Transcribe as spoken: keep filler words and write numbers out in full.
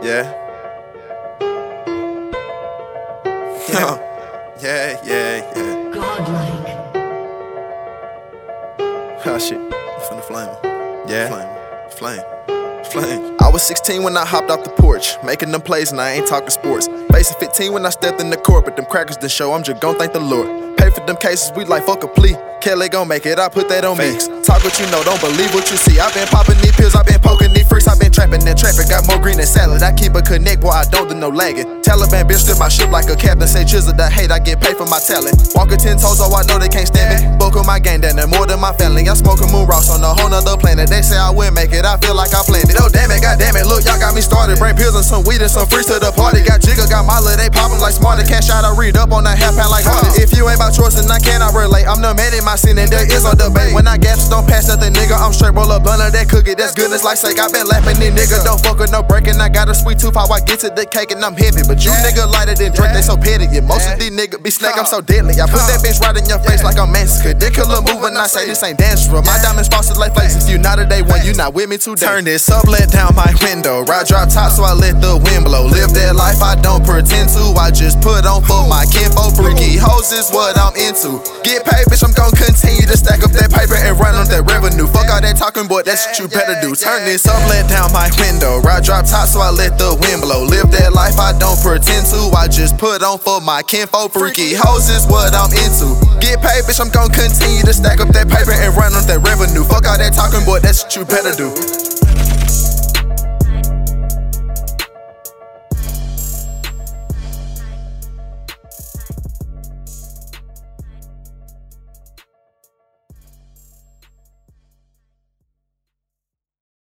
Yeah. Yeah. Yeah, yeah, yeah. Godlike. Oh shit, I'm finna flame him. Yeah. Flame. Flame. Flame. I was sixteen when I hopped off the porch, making them plays and I ain't talking sports. Facing fifteen when I stepped in the court, but them crackers didn't show, I'm just gon' thank the Lord. Pay for them cases, we like fuck a plea. Kelly gon' make it, I put that on me. Talk what you know, don't believe what you see. I been popping these pills, I been poking these freaks. I been trapping that traffic, got more green than salad. I keep a connect, boy, I don't do no lagging. Taliban bitch stood my ship like a captain. Say chisel the hate, I get paid for my talent. Walking ten toes, oh I know they can't stand me. Book on my gang, down there more than my family. I'm smoking moon rocks on a whole nother planet. They say I wouldn't make it, I feel like I planned it. Oh damn it, god damn it, look, y'all got me started. Bring pills and some weed and some freaks to the party. Got Jigga, got Molly, they poppin' like Smarter. Cash out, I read up on that half pound like Hardy. If you ain't about choice, then I cannot relate. I'm the man in my scene and there is no debate. When I gas, don't pass nothing, nigga. I'm straight roll up blunt of that cookie. That's goodness like sake. I been laughing, these niggas don't fuck with no breaking. I got a sweet tooth, how I get to the cake and I'm heavy. But you nigga lighter than Drake, they so petty. Yeah, most of these niggas be snake, I'm so deadly. I put that bitch right in your face like I'm massacred. They kill a move when I say this ain't dance drill. My diamonds frosted like flakes. If you not a day one, you not with me today. Turn this up, let down my window. Ride drop top, so I let the wind blow. Live that life I don't pretend to. I just put on for my kinfolk. Freaky hoes is what I'm into. Get paid, bitch, I'm gon' continue to stack up that paper and run on that revenue. Fuck all that talking, boy, that's what you better do. Turn this up, let down my window. Ride drop top, so I let the wind blow. Live that life I don't pretend to. I just put on for my kinfolk. Freaky hoes is what I'm into. Get paid, bitch, I'm gon' continue to stack up that paper and run on that revenue. Fuck all that talking, boy, that's what you better do.